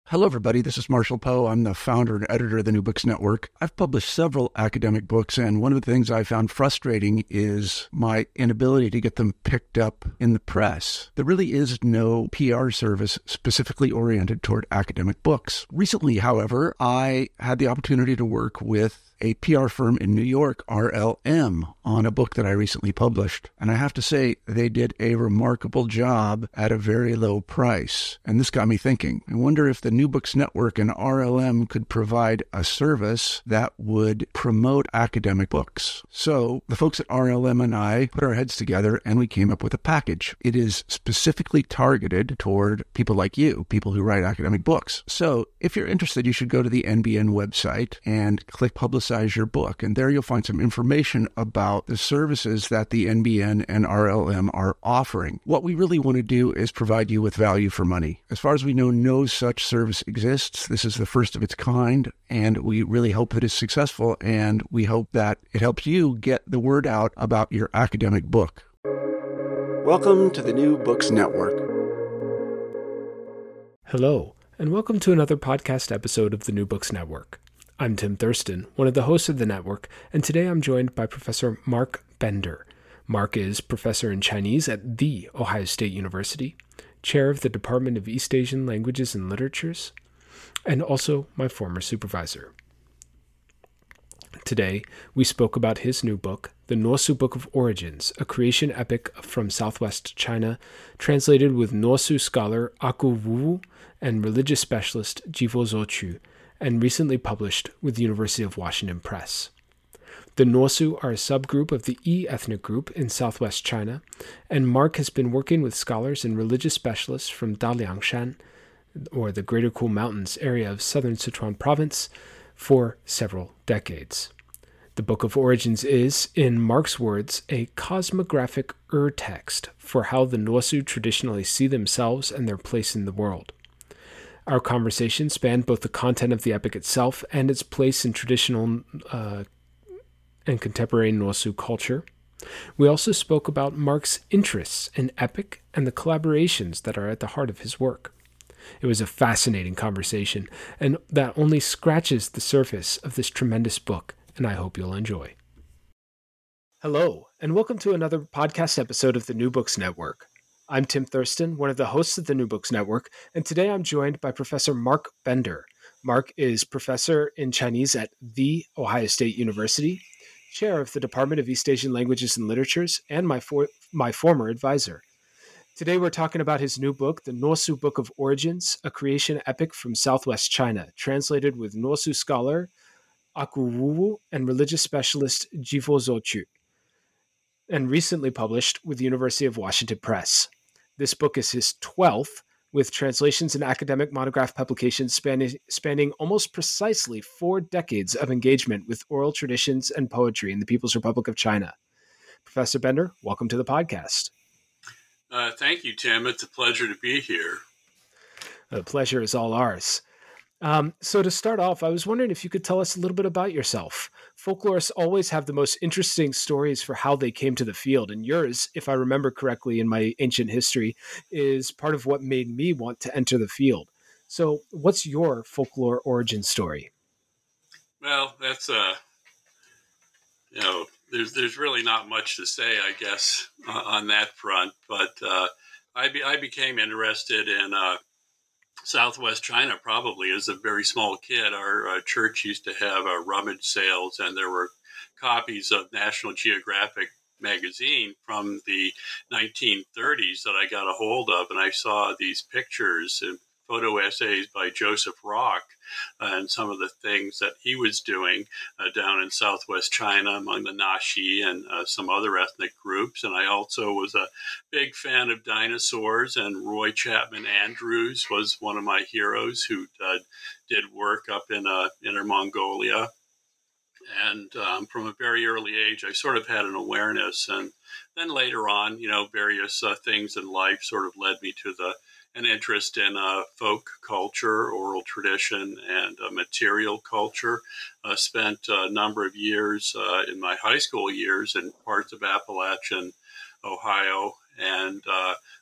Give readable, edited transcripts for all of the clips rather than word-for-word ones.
Hello, everybody. This is Marshall Poe. I'm the founder and editor of the New Books Network. I've published several academic books, and one of the things I found frustrating is my inability to get them picked up in the press. There really is no PR service specifically oriented toward academic books. Recently, however, I had the opportunity to work with a PR firm in New York, RLM, on a book that I recently published. And I have to say, they did a remarkable job at a very low price. And this got me thinking. I wonder if the New Books Network and RLM could provide a service that would promote academic books. So the folks at RLM and I put our heads together and we came up with a package. It is specifically targeted toward people like you, people who write academic books. So if you're interested, you should go to the NBN website and click Publicize Your Book. And there you'll find some information about the services that the NBN and RLM are offering. What we really want to do is provide you with value for money. As far as we know, no such service exists. This is the first of its kind, and we really hope that it's successful, and we hope that it helps you get the word out about your academic book. Welcome to the New Books Network. Hello, and welcome to another podcast episode of the New Books Network. I'm Tim Thurston, one of the hosts of the network, and today I'm joined by Professor Mark Bender. Mark is professor in Chinese at The Ohio State University, chair of the Department of East Asian Languages and Literatures, and also my former supervisor. Today, we spoke about his new book, The Nuosu Book of Origins, a creation epic from Southwest China, translated with Nuosu scholar Aku Wu and religious specialist Jivo Zochu, and recently published with the University of Washington Press. The Nuosu are a subgroup of the Yi ethnic group in southwest China, and Mark has been working with scholars and religious specialists from Daliangshan, or the Greater Cool Mountains area of southern Sichuan province, for several decades. The Book of Origins is, in Mark's words, a cosmographic ur-text for how the Nuosu traditionally see themselves and their place in the world. Our conversation spanned both the content of the epic itself and its place in traditional and contemporary Nuosu culture. We also spoke about Mark's interests in epic and the collaborations that are at the heart of his work. It was a fascinating conversation, and that only scratches the surface of this tremendous book, and I hope you'll enjoy. Hello, and welcome to another podcast episode of the New Books Network. I'm Tim Thurston, one of the hosts of the New Books Network, and today I'm joined by Professor Mark Bender. Mark is professor in Chinese at The Ohio State University, chair of the Department of East Asian Languages and Literatures, and my former advisor. Today we're talking about his new book, The Nuosu Book of Origins, a creation epic from Southwest China, translated with Nuosu scholar Aku Wu and religious specialist Jivo Zochu, and recently published with the University of Washington Press. This book is his 12th, with translations and academic monograph publications spanning almost precisely 4 decades of engagement with oral traditions and poetry in the People's Republic of China. Professor Bender, welcome to the podcast. Thank you, Tim. It's a pleasure to be here. The pleasure is all ours. So to start off, I was wondering if you could tell us a little bit about yourself. Folklorists always have the most interesting stories for how they came to the field, and yours, if I remember correctly in my ancient history, is part of what made me want to enter the field. So what's your folklore origin story? Well, that's there's really not much to say, I guess, on that front. But I became interested in Southwest China probably as a very small kid. Our church used to have rummage sales, and there were copies of National Geographic magazine from the 1930s that I got a hold of, and I saw these pictures and photo essays by Joseph Rock and some of the things that he was doing down in Southwest China among the Naxi and some other ethnic groups. And I also was a big fan of dinosaurs, and Roy Chapman Andrews was one of my heroes who did work up in Inner Mongolia. And from a very early age, I sort of had an awareness. And then later on, various things in life sort of led me to an interest in folk culture, oral tradition, and material culture. Spent a number of years in my high school years in parts of Appalachian Ohio, and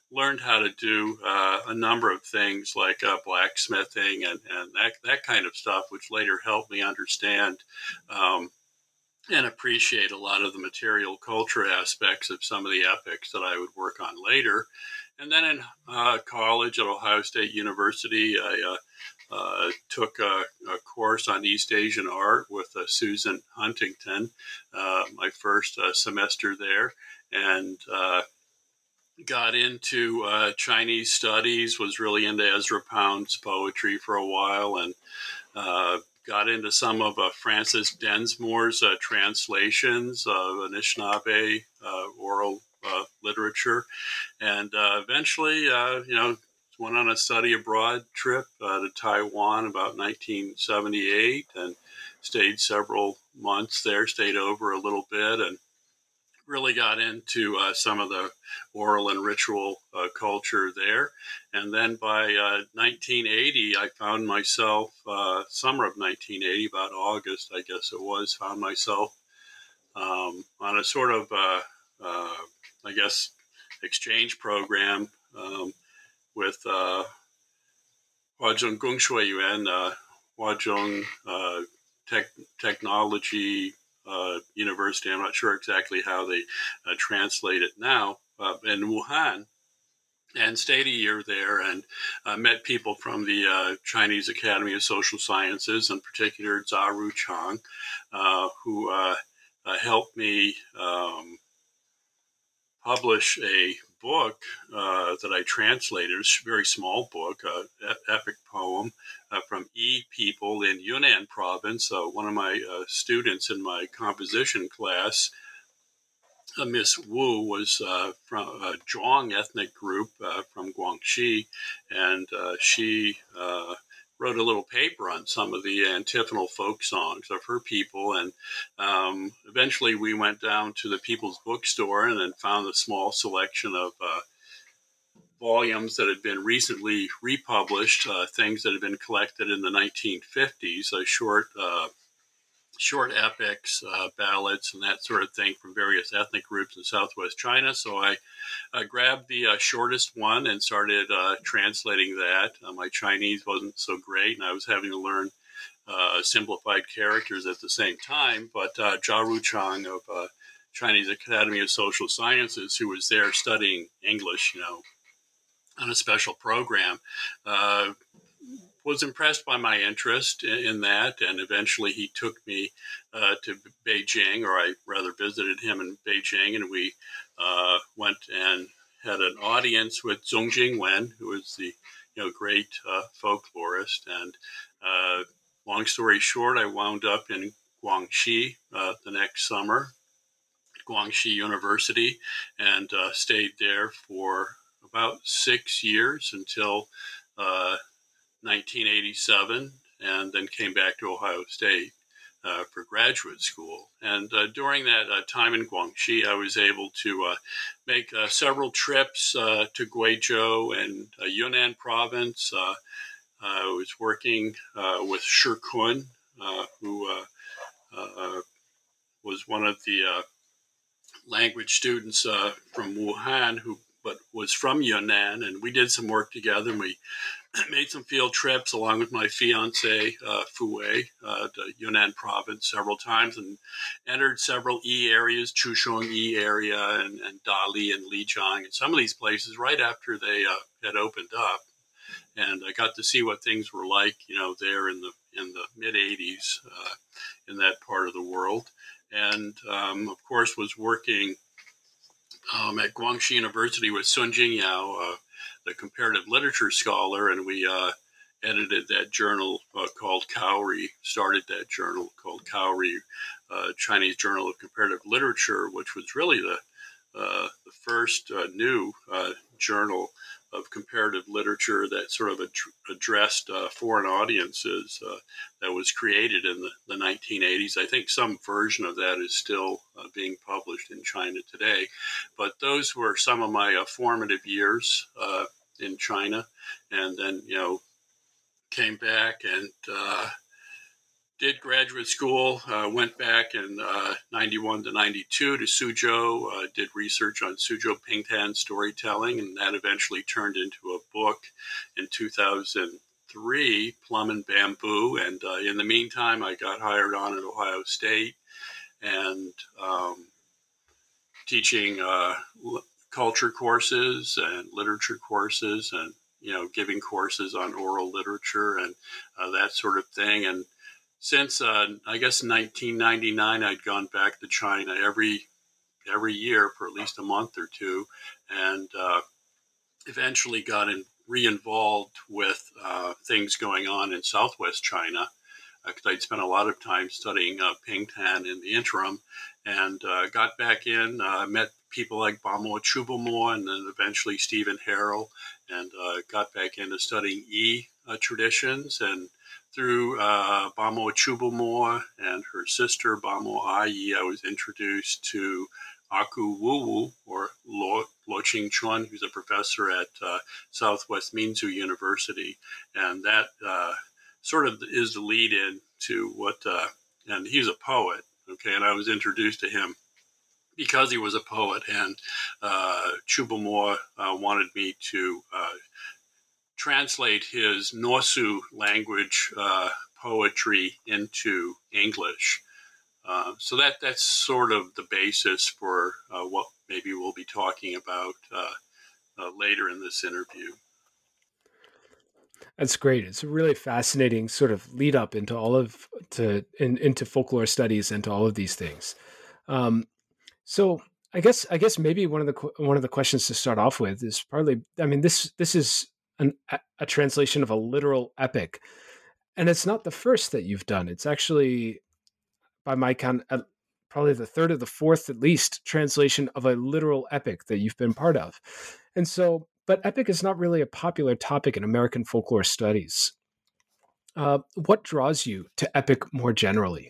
learned how to do a number of things like blacksmithing and that kind of stuff, which later helped me understand and appreciate a lot of the material culture aspects of some of the epics that I would work on later. And then in college at Ohio State University, I took a course on East Asian art with Susan Huntington, my first semester there, and got into Chinese studies, was really into Ezra Pound's poetry for a while, and got into some of Francis Densmore's translations of Anishinaabe oral literature, and eventually, went on a study abroad trip to Taiwan about 1978 and stayed several months there, stayed over a little bit, and really got into some of the oral and ritual culture there. And then by 1980, I found myself, summer of 1980, about August, I guess it was, found myself on a sort of, exchange program with Huazhong Gongshui Yuan, Huazhong Technology University. I'm not sure exactly how they translate it now, in Wuhan, and stayed a year there and met people from the Chinese Academy of Social Sciences, in particular Zha Chang, who helped me publish a book that I translated, a very small book, epic poem from Yi people in Yunnan province. One of my students in my composition class, Miss Wu, was from a Zhuang ethnic group from Guangxi, and she wrote a little paper on some of the antiphonal folk songs of her people. And eventually we went down to the People's Bookstore and then found a small selection of volumes that had been recently republished, things that had been collected in the 1950s, short epics, ballads, and that sort of thing from various ethnic groups in southwest China. So I grabbed the shortest one and started translating that. My Chinese wasn't so great, and I was having to learn simplified characters at the same time. But Zha Chang of Chinese Academy of Social Sciences, who was there studying English, on a special program, was impressed by my interest in that, and eventually he took me to Beijing, or I rather visited him in Beijing, and we went and had an audience with Zongjing Wen, who is the great folklorist. And long story short, I wound up in Guangxi the next summer, Guangxi University, and stayed there for about 6 years until 1987, and then came back to Ohio State for graduate school. And during that time in Guangxi, I was able to make several trips to Guizhou and Yunnan province. I was working with Shi Kun, who was one of the language students from Wuhan, but was from Yunnan, and we did some work together, and we made some field trips along with my fiance, Fu Wei, to Yunnan province several times, and entered several Yi areas, Chushong Yi area and Dali and Lijiang, and some of these places right after they had opened up. And I got to see what things were like, there in the mid 80s in that part of the world. And of course was working at Guangxi University with Sun Jingyao, the comparative literature scholar, and we edited that journal called Kaori, started that journal called Kaori, Chinese Journal of Comparative Literature, which was really the first new journal of comparative literature that sort of addressed foreign audiences that was created in the 1980s. I think some version of that is still being published in China today. But those were some of my formative years in China. And then, came back and did graduate school, went back in 91 to 92 to Suzhou, did research on Suzhou Pingtan storytelling, and that eventually turned into a book in 2003, Plum and Bamboo. And in the meantime, I got hired on at Ohio State and teaching culture courses and literature courses and, giving courses on oral literature and that sort of thing. And since I guess 1999, I'd gone back to China every year for at least a month or two, and eventually got re-involved with things going on in Southwest China, because I'd spent a lot of time studying Pingtan in the interim, and got back in, met people like Bamo Chubomo and then eventually Stephen Harrell, and got back into studying Yi traditions. And through Bamo Chubomo and her sister Bamo Ayi, I was introduced to Aku Wu, or Lo Qingchuan, who's a professor at Southwest Minzu University. And that sort of is the lead-in to what, and he's a poet, okay, and I was introduced to him because he was a poet, and Chubomo wanted me to translate his Norsu language poetry into English. So that's sort of the basis for what maybe we'll be talking about later in this interview. That's great. It's a really fascinating sort of lead up into into folklore studies and to all of these things. So I guess maybe one of the questions to start off with is partly, I mean, this is a translation of a literal epic, and it's not the first that you've done. It's actually, by my count, probably the third or the fourth, at least, translation of a literal epic that you've been part of. And so, but epic is not really a popular topic in American folklore studies. What draws you to epic more generally?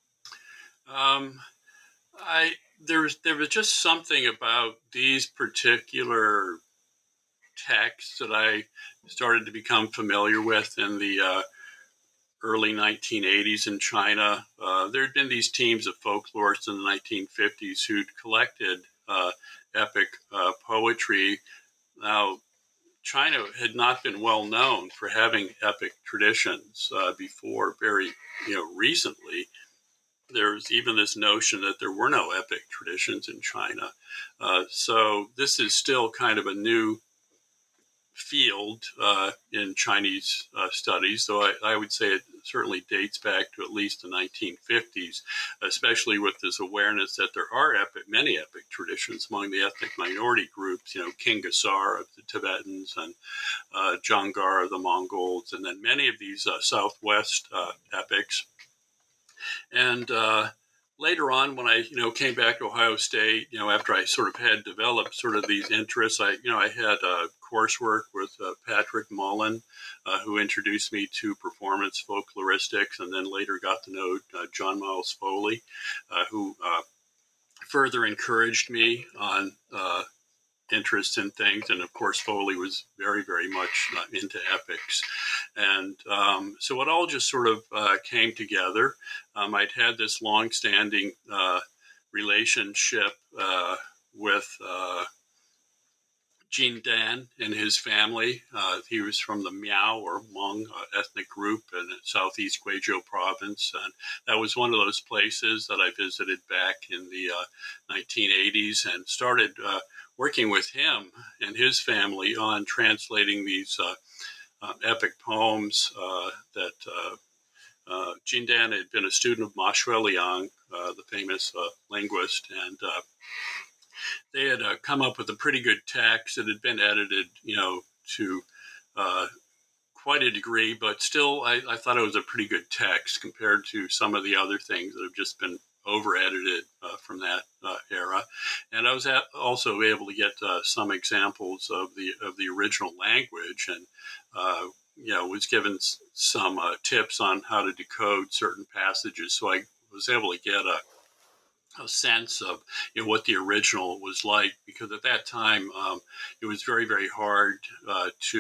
There was just something about these particular texts that I started to become familiar with in the early 1980s in China. There had been these teams of folklorists in the 1950s who'd collected epic poetry. Now, China had not been well known for having epic traditions before very recently. There's even this notion that there were no epic traditions in China. So this is still kind of a new field in Chinese studies, though I would say it certainly dates back to at least the 1950s, especially with this awareness that there are many epic traditions among the ethnic minority groups, King Gasar of the Tibetans and Jangar of the Mongols, and then many of these Southwest epics. And later on, when I came back to Ohio State, after I sort of had developed sort of these interests, I had coursework with Patrick Mullen, who introduced me to performance folkloristics, and then later got to know John Miles Foley, who further encouraged me on interest in things. And of course, Foley was very, very much into epics. And so it all just sort of came together. I'd had this long-standing relationship with Jin Dan and his family. He was from the Miao or Hmong ethnic group in southeast Guizhou province. And that was one of those places that I visited back in the 1980s and started working with him and his family on translating these epic poems that Jin Dan had been a student of Ma Shuiliang, the famous linguist, and they had come up with a pretty good text that had been edited, to quite a degree, but still I thought it was a pretty good text compared to some of the other things that have just been over-edited from that era. And I was also able to get some examples of the original language, and was given some tips on how to decode certain passages. So I was able to get a sense of what the original was like, because at that time it was very, very hard to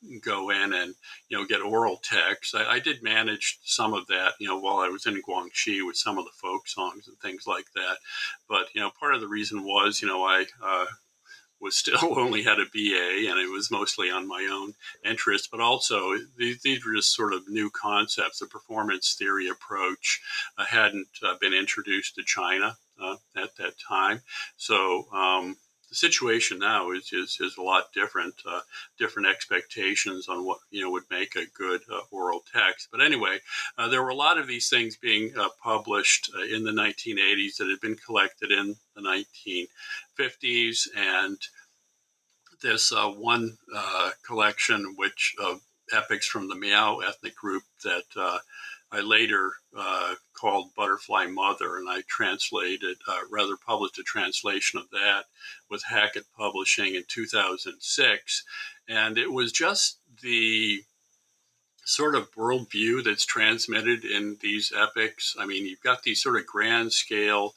go in and get oral texts. I did manage some of that while I was in Guangxi with some of the folk songs and things like that. But part of the reason was I was still only had a BA, and it was mostly on my own interest. But also, these were just sort of new concepts. The performance theory approach hadn't been introduced to China at that time. So the situation now is a lot different. Different expectations on what would make a good oral text. But anyway, there were a lot of these things being published in the 1980s that had been collected in the 1950s, and this one collection which of epics from the Miao ethnic group that I later called Butterfly Mother, and I published a translation of that with Hackett Publishing in 2006. And it was just the sort of worldview that's transmitted in these epics. I mean, you've got these sort of grand scale,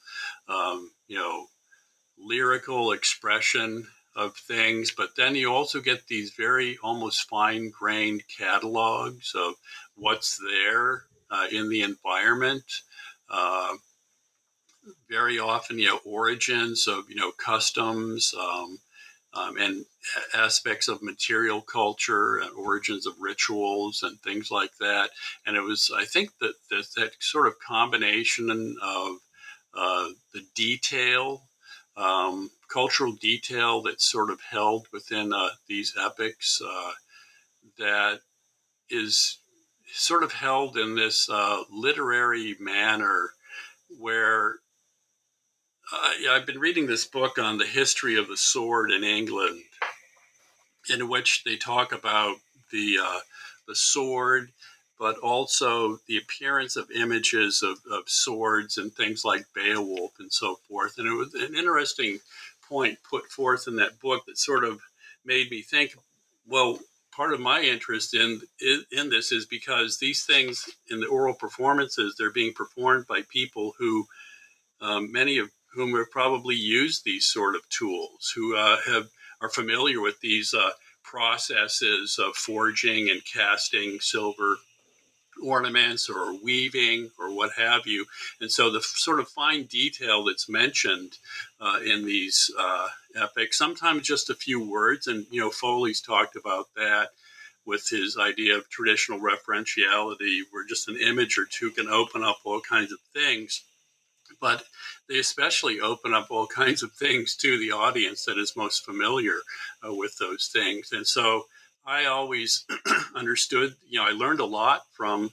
lyrical expression of things, but then you also get these very almost fine-grained catalogs of what's there in the environment. Very often, origins of customs and aspects of material culture, and origins of rituals and things like that. And it was, I think, that sort of combination of the detail, cultural detail that's sort of held within these epics that is sort of held in this literary manner where I've been reading this book on the history of the sword in England, in which they talk about the sword, but also the appearance of images of swords and things like Beowulf and so forth. And it was an interesting point put forth in that book that sort of made me think, well, part of my interest in this is because these things in the oral performances, they're being performed by people who, many of whom have probably used these sort of tools, who are familiar with these processes of forging and casting silver ornaments or weaving or what have you. And so the sort of fine detail that's mentioned in these epics, sometimes just a few words, and Foley's talked about that with his idea of traditional referentiality, where just an image or two can open up all kinds of things. But they especially open up all kinds of things to the audience that is most familiar with those things. And so I always understood, I learned a lot from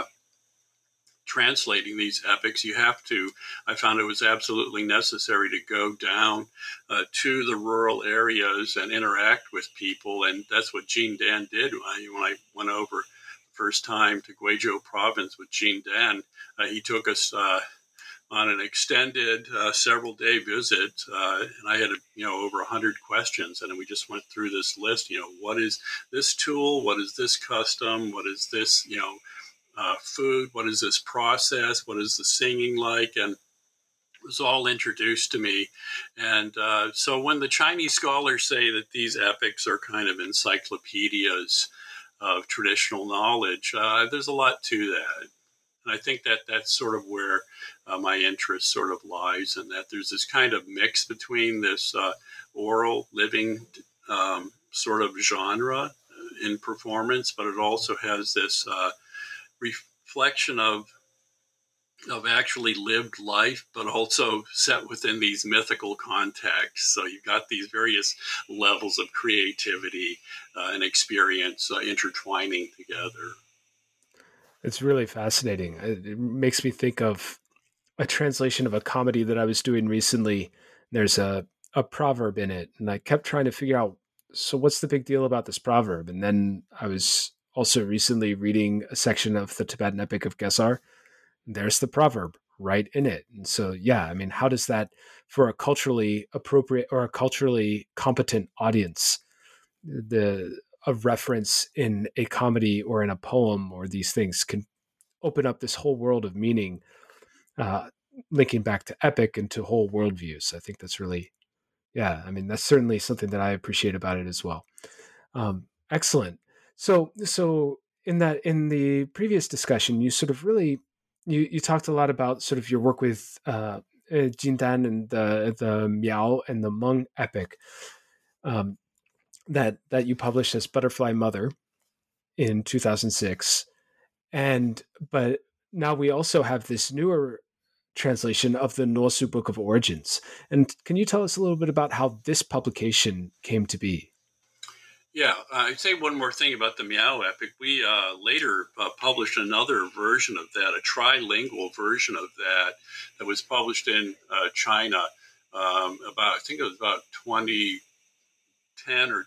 translating these epics. I found it was absolutely necessary to go down to the rural areas and interact with people. And that's what Jean Dan did when I went over the first time to Guizhou province with Jean Dan. He took us on an extended several-day visit, and I had over 100 questions, and we just went through this list. What is this tool? What is this custom? What is this food? What is this process? What is the singing like? And it was all introduced to me. And so when the Chinese scholars say that these epics are kind of encyclopedias of traditional knowledge, there's a lot to that. And I think that that's sort of where my interest sort of lies, in that there's this kind of mix between this oral living sort of genre in performance, but it also has this reflection of actually lived life, but also set within these mythical contexts. So you've got these various levels of creativity and experience intertwining together. It's really fascinating. It makes me think of a translation of a comedy that I was doing recently. There's a proverb in it, and I kept trying to figure out, so what's the big deal about this proverb? And then I was also recently reading a section of the Tibetan Epic of Gesar. There's the proverb right in it. And so, yeah, I mean, how does that, for a culturally appropriate or a culturally competent audience, a reference in a comedy or in a poem or these things can open up this whole world of meaning, linking back to epic and to whole worldviews. I think that's really, that's certainly something that I appreciate about it as well. Excellent. So in the previous discussion, you sort of really you talked a lot about sort of your work with Jindan and the Miao and the Meng epic um, that you published as Butterfly Mother in 2006, and but now we also have this newer translation of the Norsu Book of Origins. And can you tell us a little bit about how this publication came to be? Yeah, I'd say one more thing about the Miao epic. We later published another version of that, a trilingual version of that was published in China I think it was about 2010 or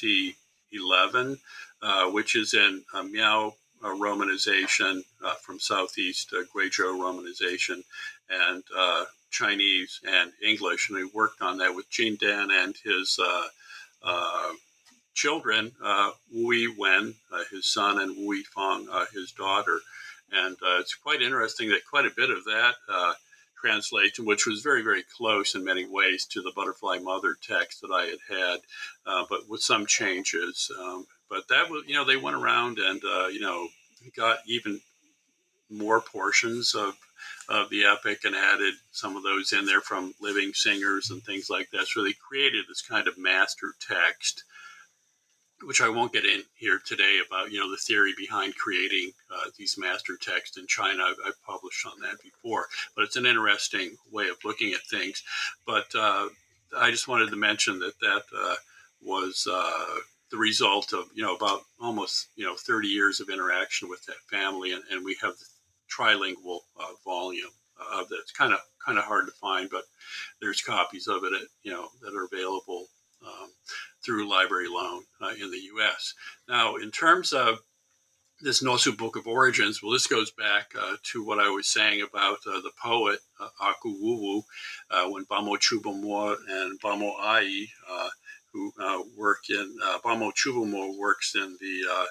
2011, which is in Miao romanization from Southeast Guizhou romanization and Chinese and English. And we worked on that with Jin Dan and his uh, children, Wu Wen, his son, and Wu Fang, his daughter. And it's quite interesting that quite a bit of that translation, which was very, very close in many ways to the Butterfly Mother text that I had, but with some changes. But that was, they went around and, got even more portions of the epic and added some of those in there from living singers and things like that. So they created this kind of master text, which I won't get in here today about, the theory behind creating these master texts in China. I've published on that before, but it's an interesting way of looking at things. But I just wanted to mention that was the result of, about almost, 30 years of interaction with that family. And we have the trilingual volume of that. It's kind of hard to find, but there's copies of it, that are available through Library Loan in the U.S. Now, in terms of this Norsu Book of Origins, well, this goes back to what I was saying about the poet Aku Wu, when Bamo Chubomo and Bamo Ai, who work in, Bamo Chubomo works in the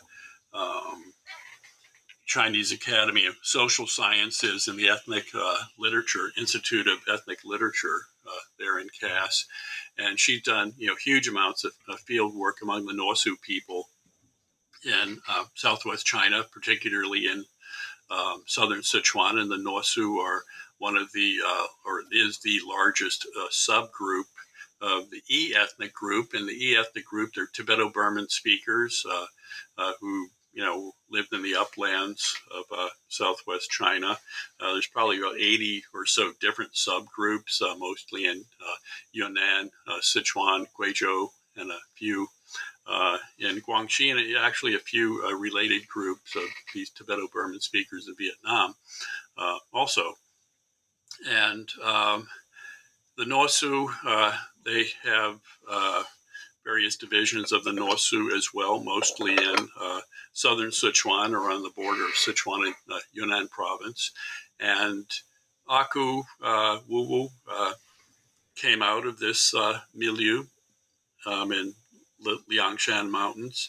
Chinese Academy of Social Sciences and the Ethnic Literature, Institute of Ethnic Literature there in Cass. And she's done, huge amounts of field work among the Norsu people in southwest China, particularly in southern Sichuan. And the Norsu are one of the, or is the largest subgroup of the E ethnic group. And the E ethnic group, they're Tibeto-Burman speakers who lived in the uplands of southwest China. There's probably about 80 or so different subgroups, mostly in Yunnan, Sichuan, Guizhou, and a few in Guangxi, and actually a few related groups of these Tibeto-Burman speakers of Vietnam also. And the Norsu, they have various divisions of the Norsu as well, mostly in southern Sichuan or on the border of Sichuan and Yunnan province. And Aku Wu came out of this milieu in Liangshan Mountains.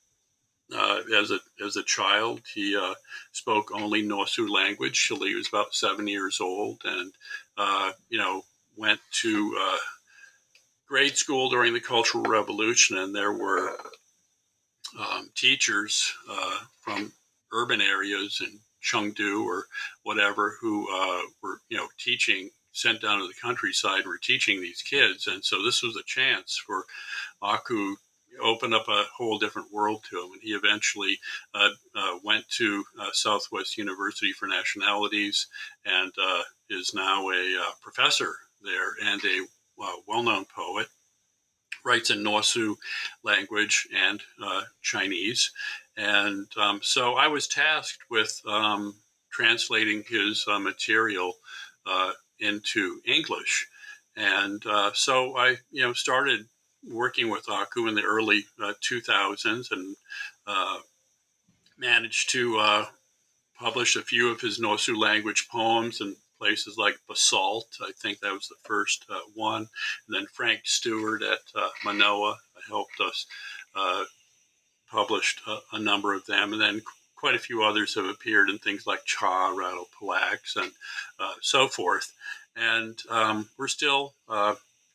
As a child, he spoke only Norsu language till he was about 7 years old, and went to grade school during the Cultural Revolution, and there were teachers from urban areas in Chengdu or whatever who were, teaching, sent down to the countryside, were teaching these kids. And so this was a chance for Aku to open up a whole different world to him. And he eventually went to Southwest University for Nationalities and is now a professor there and a well-known poet. Writes in Norsu language and Chinese. And so I was tasked with translating his material into English. And so I, started working with Aku in the early 2000s and managed to publish a few of his Norsu language poems in places like Basalt. I think that was the first one. And then Frank Stewart at Manoa helped us published a number of them. And then quite a few others have appeared in things like Cha, Rattle Palax, and so forth. And we're still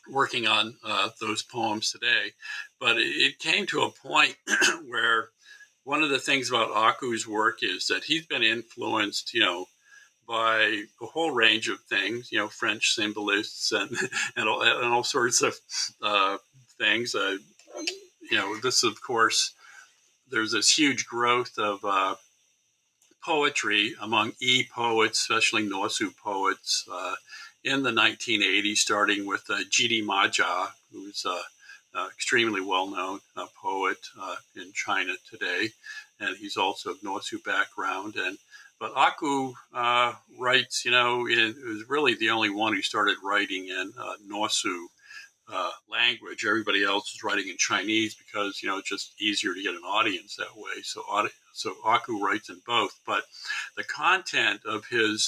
working on those poems today. But it came to a point where one of the things about Aku's work is that he's been influenced, by a whole range of things, French symbolists and all sorts of things. This, of course, there's this huge growth of poetry among poets, especially Norsu poets, in the 1980s, starting with Jiri Maja, who's extremely well-known poet in China today, and he's also of Norsu background. But Aku writes, is really the only one who started writing in Norsu language. Everybody else is writing in Chinese because it's just easier to get an audience that way. So Aku writes in both, but the content of his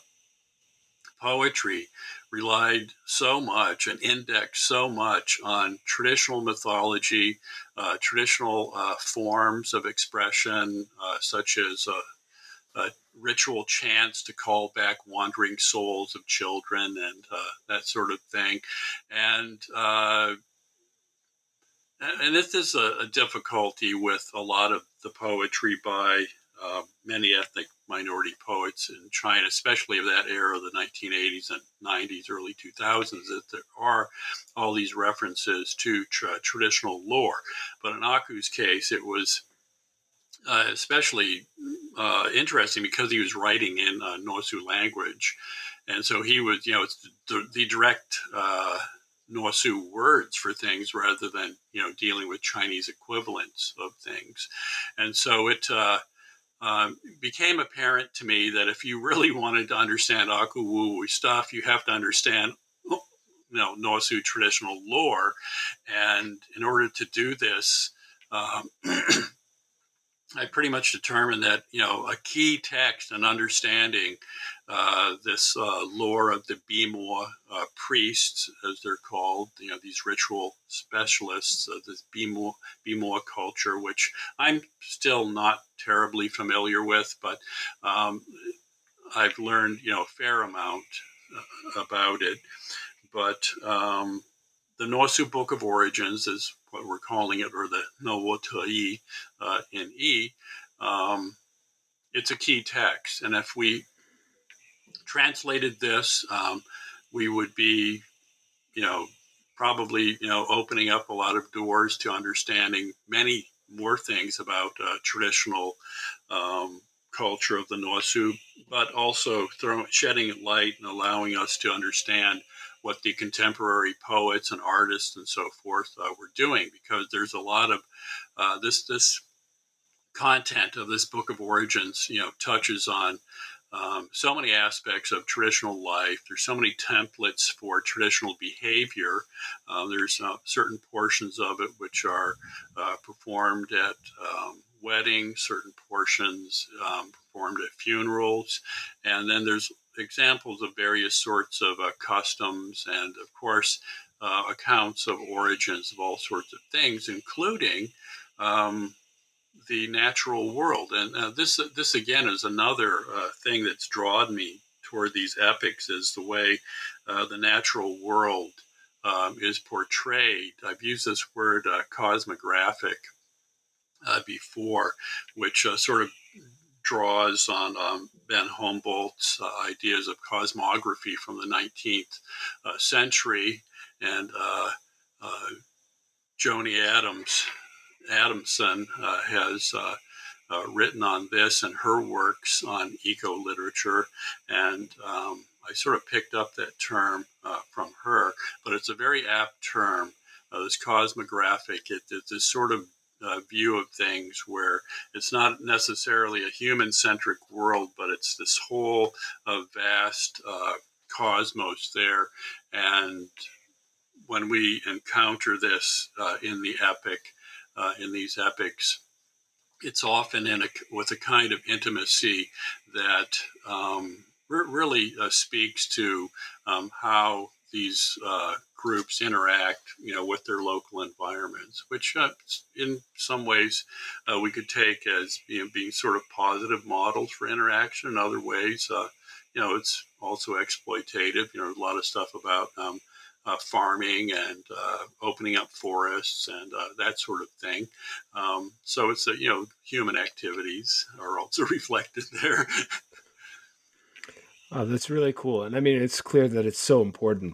poetry relied so much and indexed so much on traditional mythology, traditional forms of expression, such as ritual chants to call back wandering souls of children and that sort of thing. And this is a difficulty with a lot of the poetry by many ethnic minority poets in China, especially of that era, the 1980s and 90s, early 2000s, that there are all these references to traditional lore. But in Aku's case, it was especially interesting because he was writing in Norsu language. And so he was, it's the direct Norsu words for things rather than, dealing with Chinese equivalents of things. And so it became apparent to me that if you really wanted to understand Aku Wu stuff, you have to understand Norsu traditional lore. And in order to do this, I pretty much determined that, a key text and understanding this lore of the Bimo priests, as they're called, these ritual specialists of this Bimo culture, which I'm still not terribly familiar with, but I've learned, a fair amount about it. But the Norsu Book of Origins is what we're calling it, or the Nowo Te in Yi. It's a key text. And if we translated this, we would be, probably, opening up a lot of doors to understanding many more things about traditional culture of the Norsu, but also shedding light and allowing us to understand what the contemporary poets and artists and so forth were doing, because there's a lot of this content of this Book of Origins, touches on so many aspects of traditional life. There's so many templates for traditional behavior. There's certain portions of it which are performed at weddings, certain portions performed at funerals, and then there's examples of various sorts of customs and, of course, accounts of origins of all sorts of things, including the natural world. And this again is another thing that's drawn me toward these epics, is the way the natural world is portrayed. I've used this word cosmographic before, which sort of draws on Ben Humboldt's ideas of cosmography from the 19th century, and Joni Adamson has written on this in her works on eco-literature, and I sort of picked up that term from her, but it's a very apt term, this cosmographic. It's this sort of view of things where it's not necessarily a human-centric world, but it's this whole vast cosmos there. And when we encounter this in the epic, in these epics, it's often with a kind of intimacy that really speaks to how these groups interact, with their local environments, which in some ways we could take as being sort of positive models for interaction. In other ways, it's also exploitative. A lot of stuff about farming and opening up forests and that sort of thing. So it's human activities are also reflected there. Oh, that's really cool. And I mean, it's clear that it's so important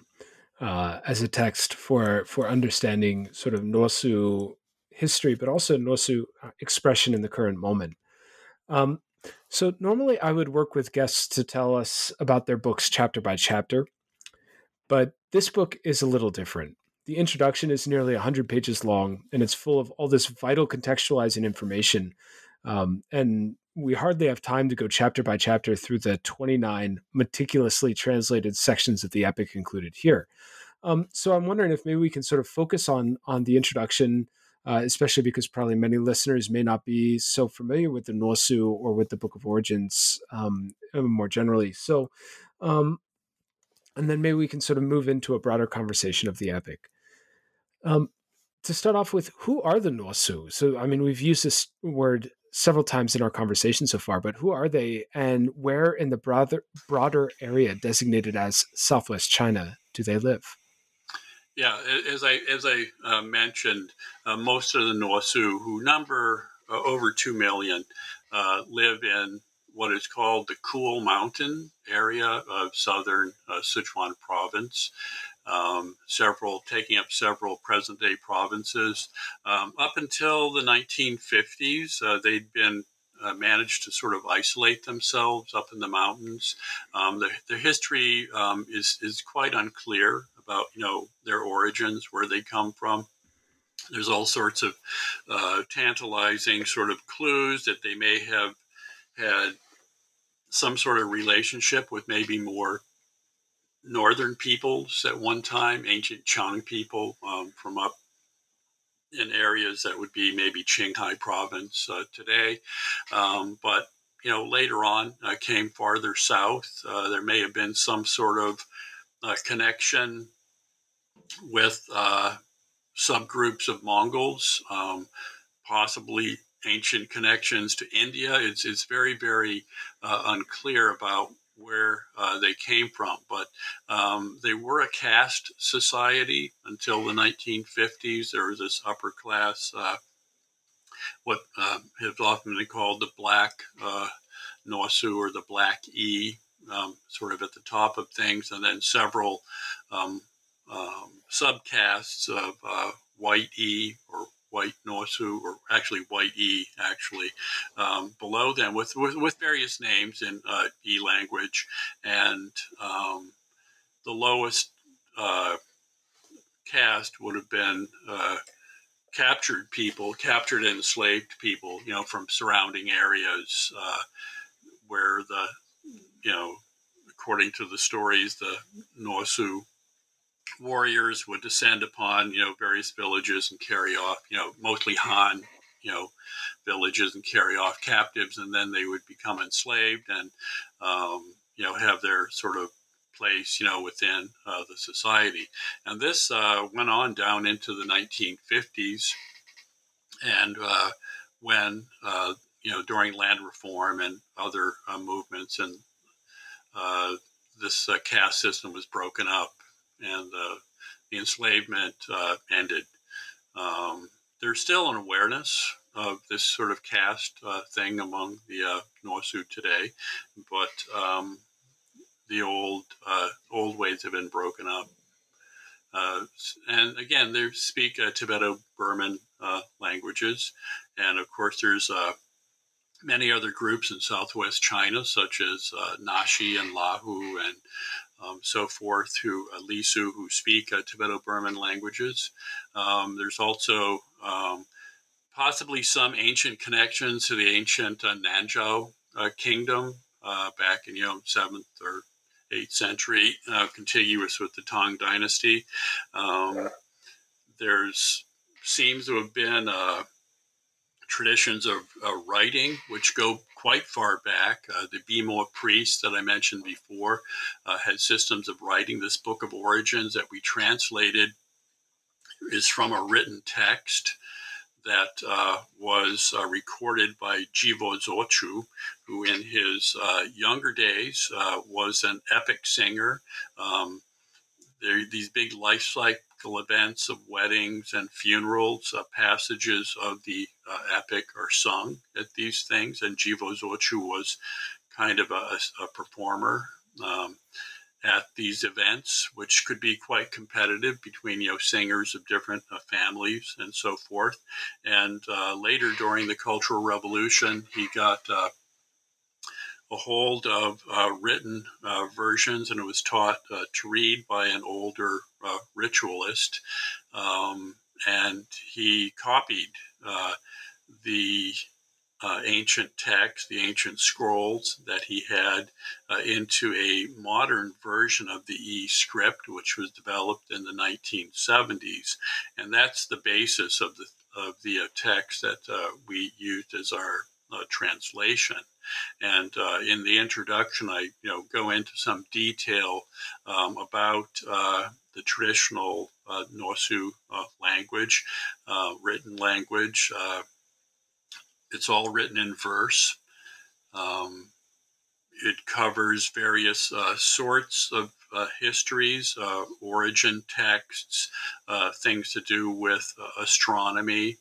as a text for understanding sort of Nosu history, but also Nosu expression in the current moment. Um, so normally I would work with guests to tell us about their books chapter by chapter, but this book is a little different. The introduction is nearly 100 pages long, and it's full of all this vital contextualizing information. And we hardly have time to go chapter by chapter through the 29 meticulously translated sections of the epic included here. So I'm wondering if maybe we can sort of focus on the introduction, especially because probably many listeners may not be so familiar with the Nosu or with the Book of Origins more generally. So, um, and then maybe we can sort of move into a broader conversation of the epic. Um, to start off with, who are the Nosu? So, I mean, we've used this word several times in our conversation so far, but who are they, and where in the broader area designated as Southwest China do they live? Yeah, as I mentioned, most of the Nosu, who number over 2 million, live in what is called the Cool Mountain area of southern Sichuan province. Taking up several present-day provinces. Up until the 1950s, they'd been managed to sort of isolate themselves up in the mountains. Their history is quite unclear about their origins, where they come from. There's all sorts of tantalizing sort of clues that they may have had some sort of relationship with maybe more northern peoples at one time, ancient Chang people from up in areas that would be maybe Qinghai province today. But later on came farther south. There may have been some sort of connection with subgroups of Mongols, possibly ancient connections to India. It's very, very unclear about where they came from, but they were a caste society until the 1950s. There was this upper class, what has often been called the Black Nosu or the Black E, sort of at the top of things, and then several subcastes of White E or White Nosu, or actually White E, below them with various names in E language, and the lowest caste would have been captured and enslaved people, from surrounding areas where according to the stories, the Nosu warriors would descend upon, various villages and carry off, mostly Han, villages, and carry off captives, and then they would become enslaved and, have their sort of place, within the society. And this went on down into the 1950s, and when, during land reform and other movements, and this caste system was broken up, and the enslavement ended. There's still an awareness of this sort of caste thing among the Nosu today, but the old ways have been broken up. And again, they speak Tibeto-Burman languages, and of course there's many other groups in southwest China, such as Naxi and Lahu and so forth, Lisu, who speak Tibeto-Burman languages. There's also possibly some ancient connections to the ancient Nanzhao kingdom back in 7th or 8th century, contiguous with the Tang dynasty. There's seems to have been traditions of writing, which go quite far back. The Bimo priests that I mentioned before had systems of writing. This Book of Origins that we translated is from a written text that was recorded by Jivo Zochu, who in his younger days was an epic singer. there are these big life cycle events of weddings and funerals. Passages of the epic are sung at these things, and Jivo Zorchu was kind of a performer at these events, which could be quite competitive between singers of different families and so forth. And later, during the Cultural Revolution, he got a hold of written versions, and it was taught to read by an older ritualist, and he copied the ancient text, the ancient scrolls that he had into a modern version of the e-script, which was developed in the 1970s. And that's the basis of the text that we used as our translation. And in the introduction, I go into some detail about the traditional Norsu language, written language. It's all written in verse. It covers various sorts of histories, origin texts, things to do with astronomy,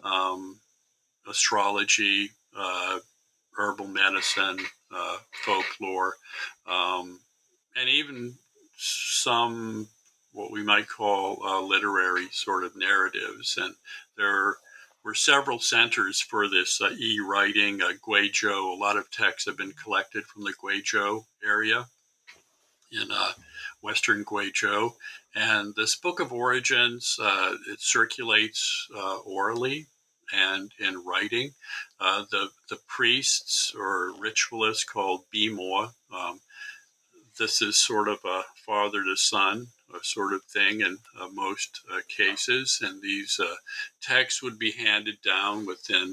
astrology, herbal medicine, folklore, and even some what we might call literary sort of narratives. And there were several centers for this e-writing. Guizhou, a lot of texts have been collected from the Guizhou area in western Guizhou. And this Book of Origins, it circulates orally and in writing. The priests or ritualists called Bimo, this is sort of a father to son sort of thing in most cases, and these texts would be handed down within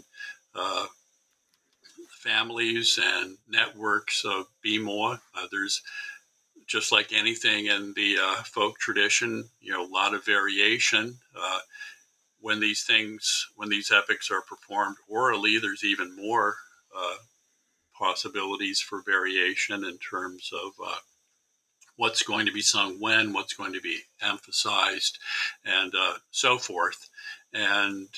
families and networks of Bimo. There's, just like anything in the folk tradition, a lot of variation. When these epics are performed orally, there's even more possibilities for variation in terms of what's going to be sung when, what's going to be emphasized, and so forth. And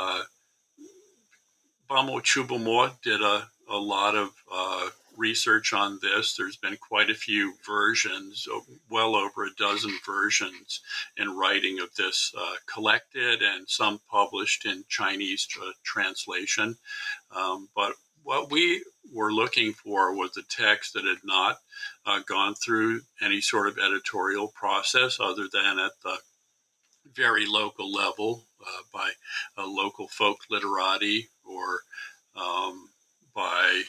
Bamo Chubumo did a lot of research on this. There's been quite a few versions, well over a dozen versions in writing of this collected, and some published in Chinese translation. But what we were looking for was a text that had not gone through any sort of editorial process other than at the very local level by local folk literati or by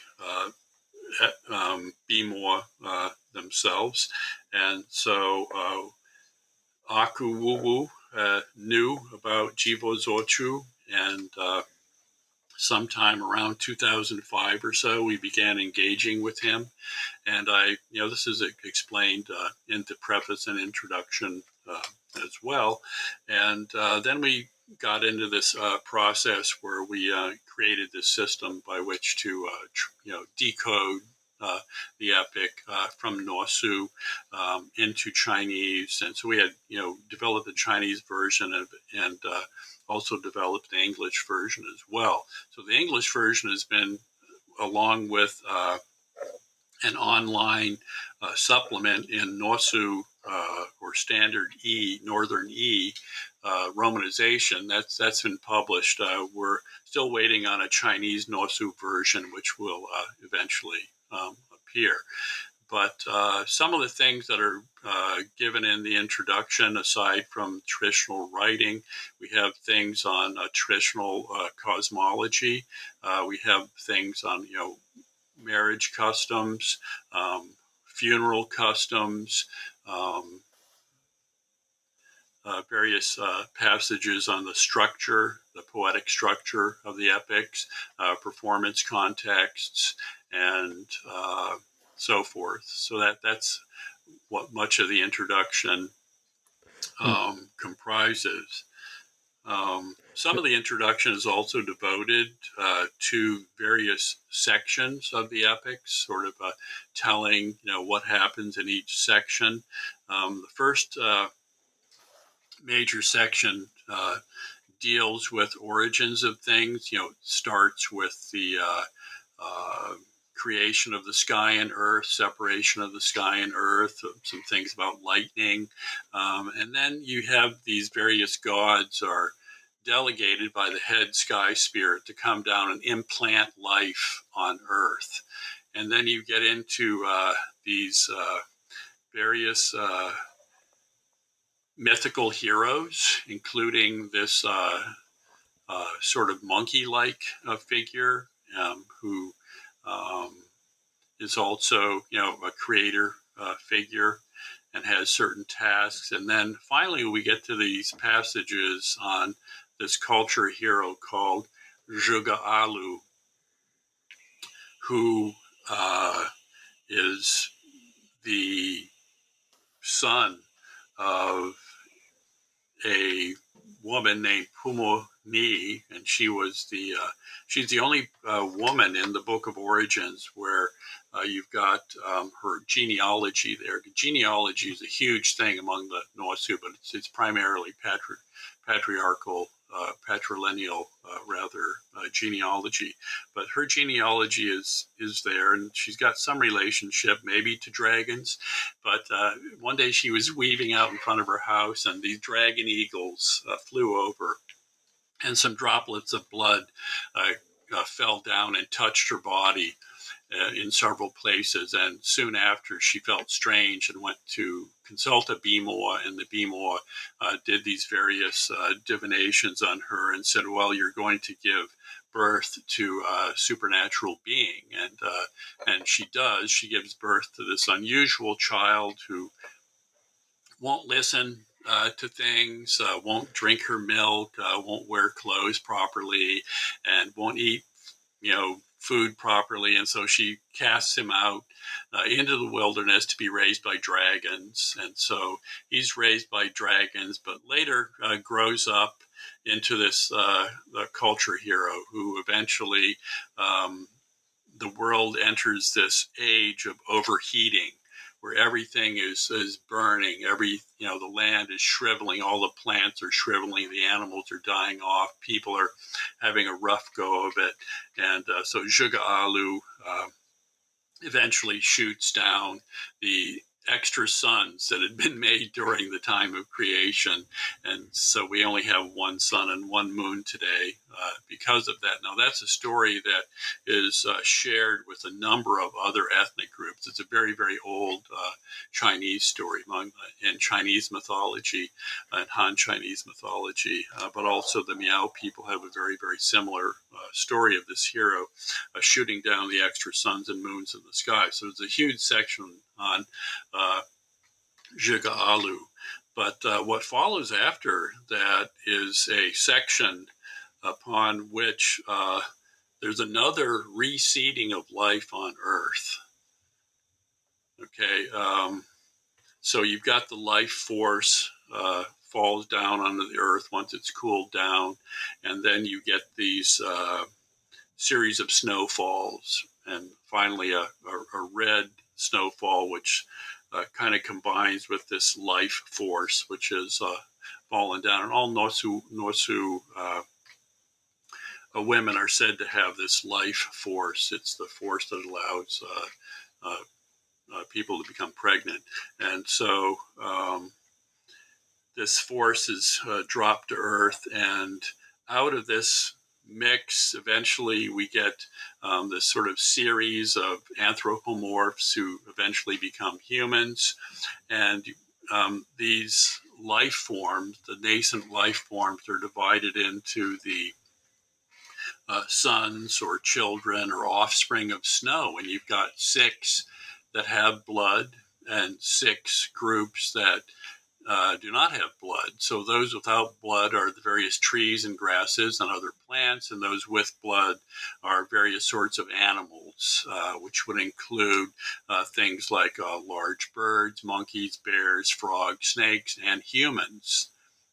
Bimo themselves. And so Aku Wuwu knew about Jivo Zorchu, and sometime around 2005 or so, we began engaging with him. And this is explained in the preface and introduction as well. And then we got into this process where we created this system by which to, decode the epic from Norsu into Chinese. And so we had, developed the Chinese version and also developed the English version as well. So the English version has been, along with an online supplement in Norsu or Standard E, Northern E romanization, that's been published. We're still waiting on a Chinese Norsu version, which will eventually appear. But some of the things that are given in the introduction, aside from traditional writing, we have things on traditional cosmology. We have things on, marriage customs, funeral customs, various passages on the structure, the poetic structure of the epics, performance contexts, and so forth. So that's what much of the introduction comprises. Some of the introduction is also devoted to various sections of the epics, sort of telling what happens in each section. The first major section deals with origins of things. Starts with the creation of the sky and earth, separation of the sky and earth, some things about lightning, and then you have these various gods are delegated by the head sky spirit to come down and implant life on earth. And then you get into these various mythical heroes, including this sort of monkey-like figure who is also, a creator figure and has certain tasks. And then finally, we get to these passages on this culture hero called Zhuge Alu, who is the son of a woman named Pumo Ni, and she's the only woman in the Book of Origins where you've got her genealogy there. Genealogy is a huge thing among the Norsu, but it's primarily patriarchal, patrilineal genealogy. But her genealogy is there, and she's got some relationship maybe to dragons. But one day she was weaving out in front of her house, and these dragon eagles flew over, and some droplets of blood fell down and touched her body in several places. And soon after, she felt strange and went to consult a Bimor, and the Bimor did these various divinations on her and said, well, you're going to give birth to a supernatural being. And she does. She gives birth to this unusual child who won't listen to things, won't drink her milk, won't wear clothes properly, and won't eat, food properly. And so she casts him out into the wilderness to be raised by dragons. And so he's raised by dragons, but later grows up into this culture hero who eventually the world enters this age of overheating, where everything is burning, the land is shriveling, all the plants are shriveling, the animals are dying off, people are having a rough go of it. And so Zhuge Alu eventually shoots down the extra suns that had been made during the time of creation. And so we only have one sun and one moon today because of that. Now, that's a story that is shared with a number of other ethnic groups. It's a very, very old Chinese story in Chinese mythology and Han Chinese mythology, but also the Miao people have a very, very similar story of this hero shooting down the extra suns and moons in the sky. So there's a huge section on Zhuge Alu. But what follows after that is a section upon which there's another reseeding of life on Earth. Okay, so you've got the life force falls down onto the Earth once it's cooled down, and then you get these series of snowfalls, and finally a red snowfall, which kind of combines with this life force, which is fallen down. And all Norsu women are said to have this life force. It's the force that allows people to become pregnant. And so this force is dropped to Earth, and out of this mix, eventually we get this sort of series of anthropomorphs who eventually become humans. And these life forms, the nascent life forms, are divided into the sons or children or offspring of snow. And you've got 6 that have blood and 6 groups that do not have blood. So those without blood are the various trees and grasses and other plants, and those with blood are various sorts of animals, which would include things like large birds, monkeys, bears, frogs, snakes, and humans.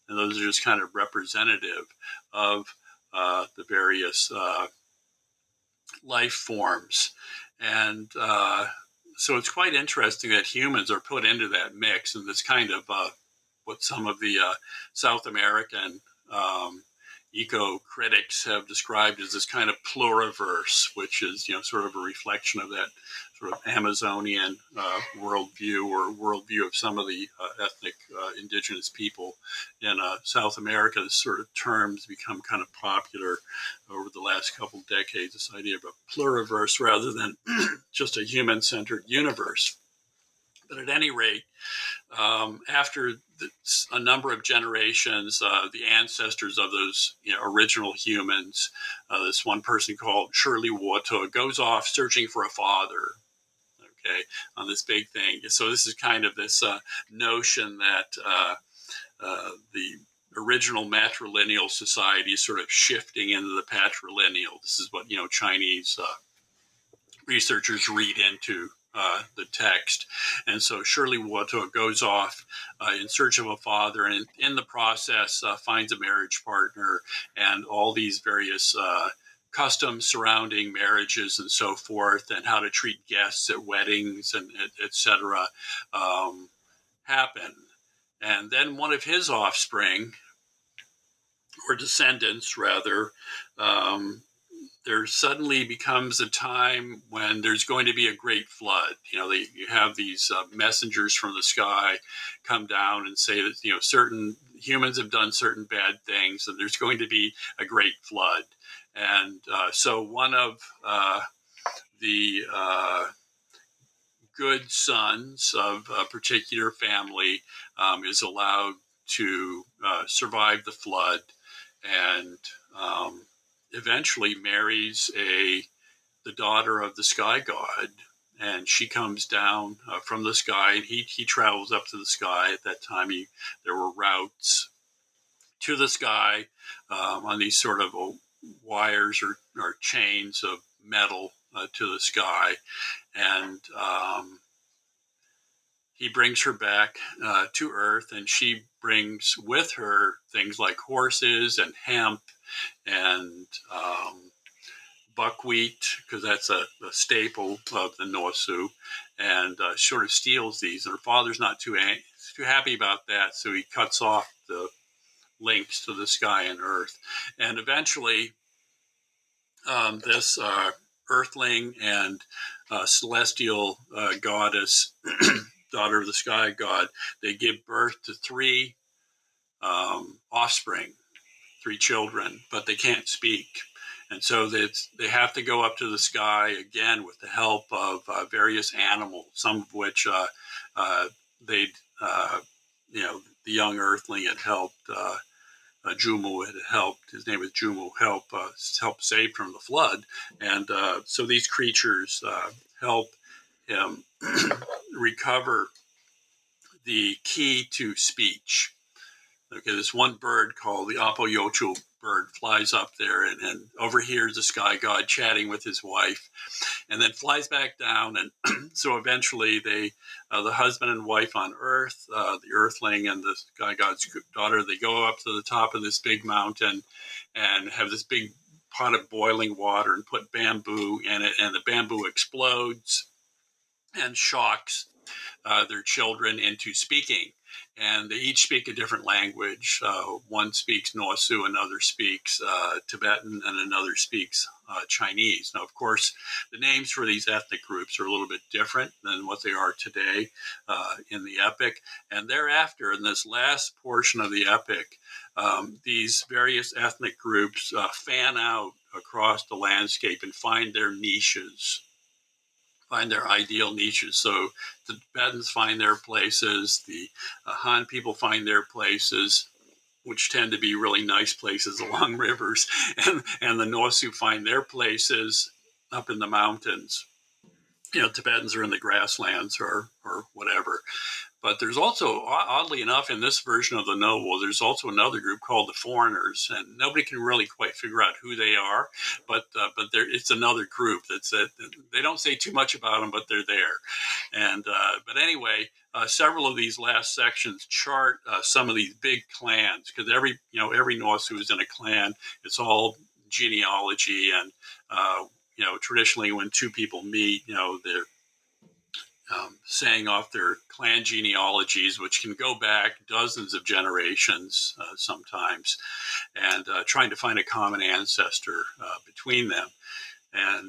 And those are just kind of representative of the various life forms. And so it's quite interesting that humans are put into that mix, and this kind of what some of the South American eco-critics have described as this kind of pluriverse, which is, sort of a reflection of that sort of Amazonian worldview of some of the ethnic indigenous people in South America. This sort of terms become kind of popular over the last couple of decades, this idea of a pluriverse rather than just a human-centered universe. But at any rate, after a number of generations, the ancestors of those original humans, this one person called Shirley Wato goes off searching for a father, okay, on this big thing. So this is kind of this notion that the original matrilineal society is sort of shifting into the patrilineal. This is what, Chinese researchers read into the text. And so Shirley Wato goes off in search of a father, and in the process finds a marriage partner, and all these various customs surrounding marriages and so forth, and how to treat guests at weddings and et cetera, happen. And then one of his offspring, or descendants rather, there suddenly becomes a time when there's going to be a great flood. You have these messengers from the sky come down and say that, certain humans have done certain bad things, and there's going to be a great flood. And so one of the good sons of a particular family is allowed to survive the flood, and eventually marries the daughter of the sky god, and she comes down from the sky, and he travels up to the sky. At that time, there were routes to the sky on these sort of wires or chains of metal to the sky, and he brings her back to Earth, and she brings with her things like horses and hemp and buckwheat, because that's a staple of the Norsu, and sort of steals these. And her father's not too happy about that, so he cuts off the links to the sky and Earth. And eventually, this Earthling and celestial goddess, daughter of the sky god, they give birth to three offspring, 3 children, but they can't speak. And so they have to go up to the sky again with the help of various animals, some of which the young Earthling had helped, Jumu had helped, his name was Jumu, help save from the flood. And so these creatures help him recover the key to speech. Okay, this one bird called the Apoyochu bird flies up there and overhears the sky god chatting with his wife, and then flies back down. And so eventually the husband and wife on Earth, the Earthling and the sky god's daughter, they go up to the top of this big mountain and have this big pot of boiling water and put bamboo in it, and the bamboo explodes and shocks their children into speaking. And they each speak a different language. One speaks Norsu, another speaks Tibetan, and another speaks Chinese. Now, of course, the names for these ethnic groups are a little bit different than what they are today in the epic. And thereafter, in this last portion of the epic, these various ethnic groups fan out across the landscape and find their niches, find their ideal niches. So the Tibetans find their places, the Han people find their places, which tend to be really nice places along rivers, and the Norsu find their places up in the mountains. Tibetans are in the grasslands or whatever. But there's also, oddly enough, in this version of the novel, there's also another group called the Foreigners, and nobody can really quite figure out who they are. But it's another group they don't say too much about them, but they're there. And but anyway, several of these last sections chart some of these big clans, because every Norsu is in a clan. It's all genealogy, and traditionally when two people meet, they're saying off their clan genealogies, which can go back dozens of generations sometimes, and trying to find a common ancestor between them. And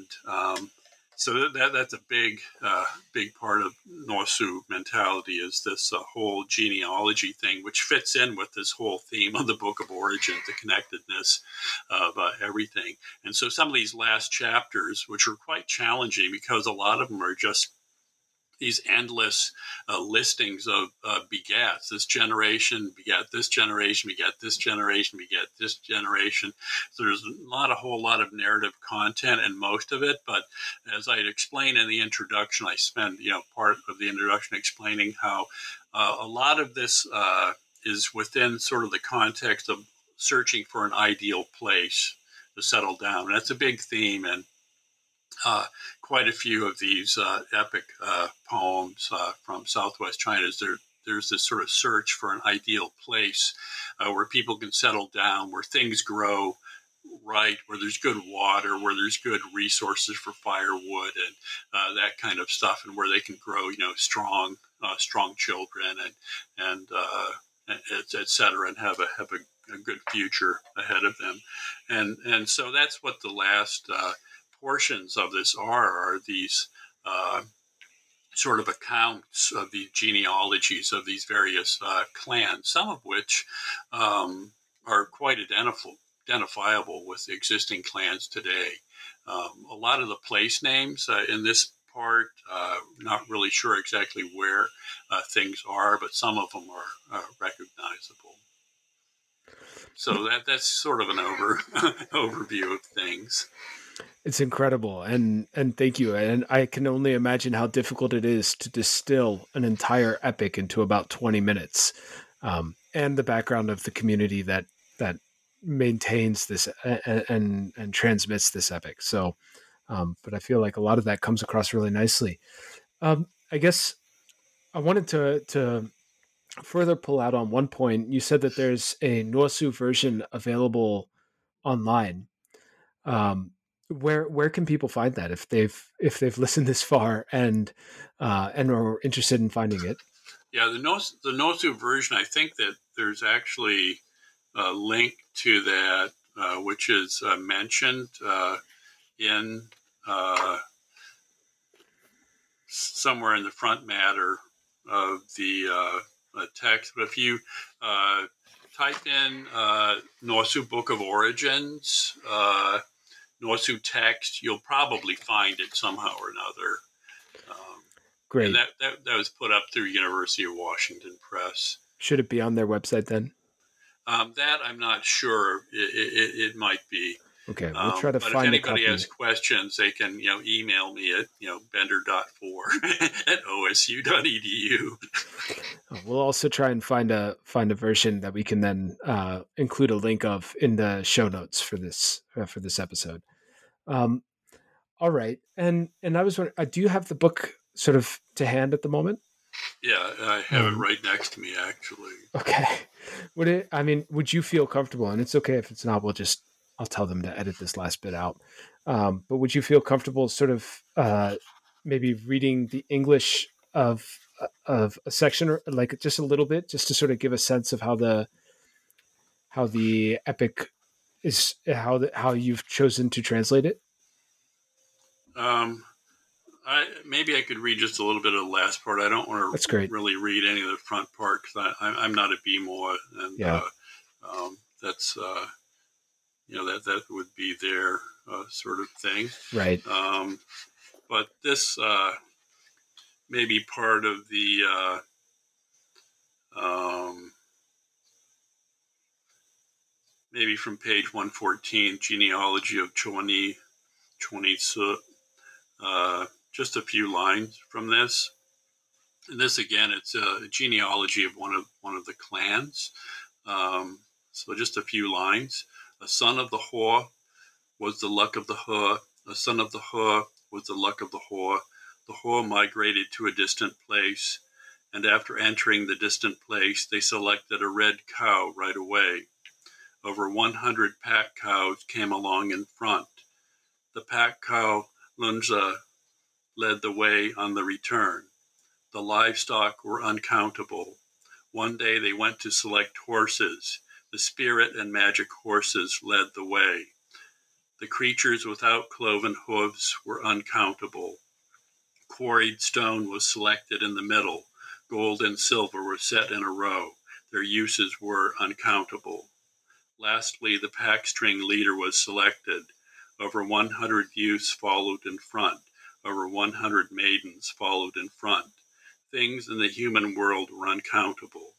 so that's a big part of Norsu mentality, is this whole genealogy thing, which fits in with this whole theme of the Book of Origins, the connectedness of everything. And so some of these last chapters, which are quite challenging because a lot of them are just these endless listings of begats. This generation begat this generation, begat this generation, begat this generation. So there's not a whole lot of narrative content in most of it. But as I had explained in the introduction, I spent part of the introduction explaining how a lot of this is within sort of the context of searching for an ideal place to settle down. And that's a big theme, and quite a few of these epic poems from Southwest China. There's this sort of search for an ideal place where people can settle down, where things grow right, where there's good water, where there's good resources for firewood and that kind of stuff, and where they can grow, strong children and et cetera, and have a good future ahead of them. And so that's what the last portions of this are these sort of accounts of the genealogies of these various clans, some of which are quite identifiable with existing clans today. A lot of the place names in this part, not really sure exactly where things are, but some of them are recognizable. So that's sort of an overview of things. It's incredible, and thank you. And I can only imagine how difficult it is to distill an entire epic into about 20 minutes, and the background of the community that maintains this and transmits this epic. So, but I feel like a lot of that comes across really nicely. I guess I wanted to further pull out on one point. You said that there's a Norsu version available online. Where can people find that if they've listened this far and are interested in finding it? Yeah, the Nosu version, I think that there's actually a link to that, which is mentioned in somewhere in the front matter of the text. But if you type in Norsu Book of Origins, Norsu text, you'll probably find it somehow or another. Great. And that was put up through University of Washington Press. Should it be on their website then? That I'm not sure. It might be. Okay, we'll try to but find if anybody a copy. has questions, they can email me at bender.4@osu.edu. We'll also try and find a version that we can then include a link of in the show notes for this episode. All right, and I was wondering, do you have the book sort of to hand at the moment? Yeah, I have it right next to me, actually. Okay. Would you feel comfortable? And it's okay if it's not. I'll tell them to edit this last bit out. But would you feel comfortable sort of maybe reading the English of a section, or like just a little bit, just to sort of give a sense of how the epic is, how you've chosen to translate it? Maybe I could read just a little bit of the last part. I don't want to really read any of the front part because I'm not a BMOA, and that's that would be their sort of thing, right? But this may be part of the maybe from page 114, genealogy of Chuani Su. Just a few lines from this. And this again, it's a genealogy of one of the clans. So just a few lines. A son of the Hor was the luck of the Hur. A son of the Hur was the luck of the Hor. The Hor migrated to a distant place, and after entering the distant place, they selected a red cow right away. Over 100 pack cows came along in front. The pack cow Lunza led the way on the return. The livestock were uncountable. One day they went to select horses. The spirit and magic horses led the way. The creatures without cloven hooves were uncountable. Quarried stone was selected in the middle. Gold and silver were set in a row. Their uses were uncountable. Lastly, the pack string leader was selected. Over 100 youths followed in front. Over 100 maidens followed in front. Things in the human world were uncountable.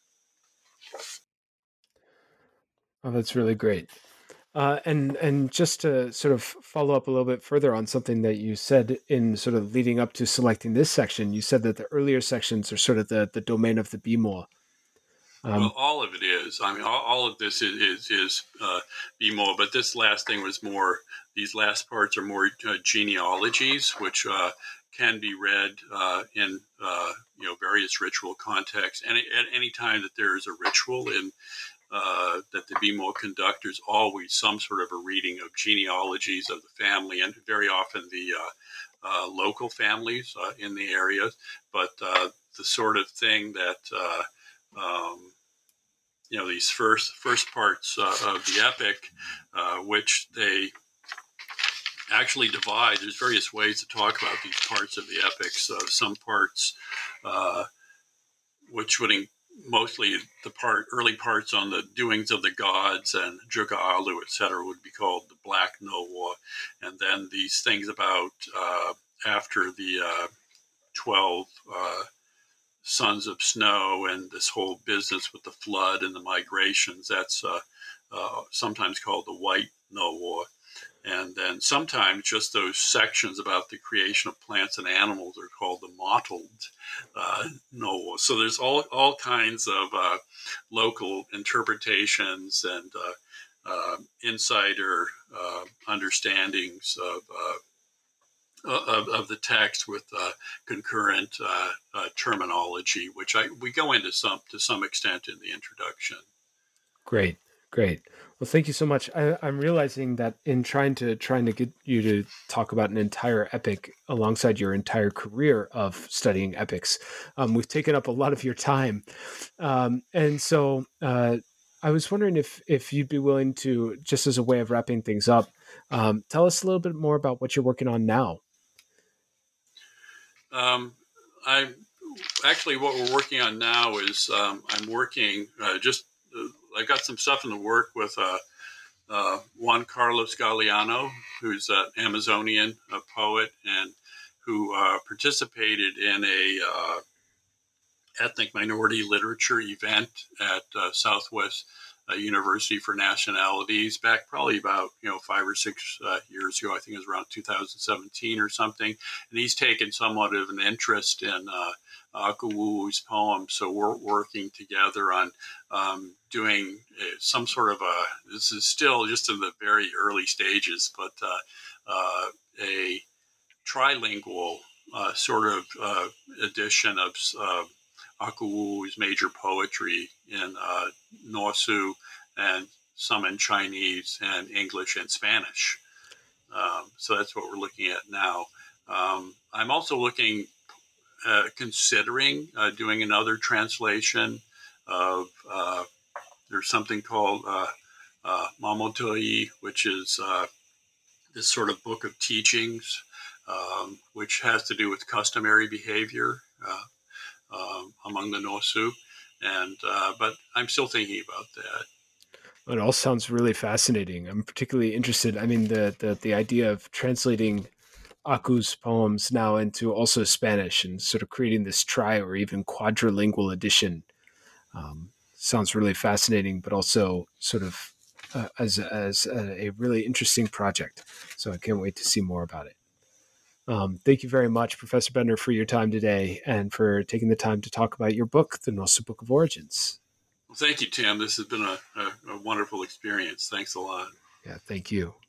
Oh, that's really great. And just to sort of follow up a little bit further on something that you said in sort of leading up to selecting this section, you said that the earlier sections are sort of the domain of the Bimor. Well, all of it is. I mean, all of this is Bimor, but this last thing was more. These last parts are more genealogies, which can be read in various ritual contexts. And at any time that there is a ritual in that the Bimor conduct, there's always some sort of a reading of genealogies of the family, and very often the local families in the area. But the sort of thing that these first parts of the epic, which they actually divide. There's various ways to talk about these parts of the epics. Some parts, which would mostly the early parts on the doings of the gods and Juga Alu, etc., would be called the Black Noah, and then these things about after the 12 sons of snow and this whole business with the flood and the migrations. That's sometimes called the White Noah. And then sometimes just those sections about the creation of plants and animals are called the mottled Noah. So there's all kinds of local interpretations and insider understandings of the text with concurrent terminology, which we go into to some extent in the introduction. Great. Well, thank you so much. I'm realizing that in trying to get you to talk about an entire epic alongside your entire career of studying epics, we've taken up a lot of your time, and so I was wondering if you'd be willing to, just as a way of wrapping things up, tell us a little bit more about what you're working on now. What we're working on now is I'm working I got some stuff in the work with Juan Carlos Galeano, who's an Amazonian poet and who participated in a ethnic minority literature event at Southwest University for Nationalities back probably about 5 or 6 years ago. I think it was around 2017 or something. And he's taken somewhat of an interest in Akuwu's poems, so we're working together on doing some sort of this is still just in the very early stages, but a trilingual sort of edition of Akuwu's major poetry in Norsu and some in Chinese and English and Spanish. So that's what we're looking at now. I'm also considering doing another translation of there's something called Mamotoi, which is this sort of book of teachings, which has to do with customary behavior among the Norsu, but I'm still thinking about that. It all sounds really fascinating. I'm particularly interested. I mean, the idea of translating Aku's poems now into also Spanish and sort of creating this tri or even quadrilingual edition sounds really fascinating, but also sort of as a really interesting project. So I can't wait to see more about it. Thank you very much, Professor Bender, for your time today and for taking the time to talk about your book, The Norsu Book of Origins. Well, thank you, Tim. This has been a wonderful experience. Thanks a lot. Yeah, thank you.